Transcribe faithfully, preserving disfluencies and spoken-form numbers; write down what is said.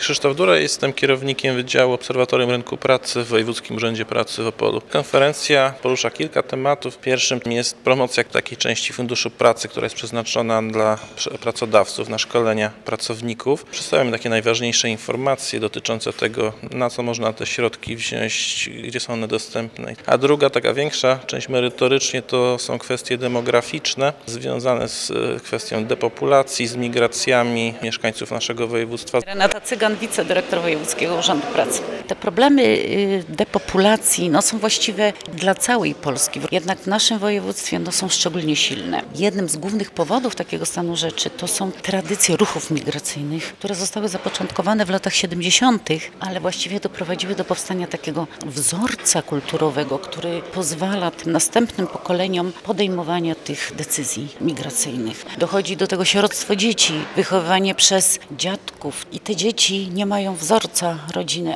Krzysztof Dura, jestem kierownikiem Wydziału Obserwatorium Rynku Pracy w Wojewódzkim Urzędzie Pracy w Opolu. Konferencja porusza kilka tematów. Pierwszym jest promocja takiej części Funduszu Pracy, która jest przeznaczona dla pracodawców na szkolenia pracowników. Przedstawiamy takie najważniejsze informacje dotyczące tego, na co można te środki wziąć, gdzie są one dostępne. A druga, taka większa część merytorycznie, to są kwestie demograficzne związane z kwestią depopulacji, z migracjami mieszkańców naszego województwa. Renata Cygan, wicedyrektor Wojewódzkiego Urzędu Pracy. Te problemy depopulacji no, są właściwe dla całej Polski, jednak w naszym województwie no, są szczególnie silne. Jednym z głównych powodów takiego stanu rzeczy to są tradycje ruchów migracyjnych, które zostały zapoczątkowane w latach siedemdziesiątych, ale właściwie doprowadziły do powstania takiego wzorca kulturowego, który pozwala tym następnym pokoleniom podejmowania tych decyzji migracyjnych. Dochodzi do tego sieroctwo dzieci, wychowywanie przez dziadków i te dzieci nie mają wzorca rodziny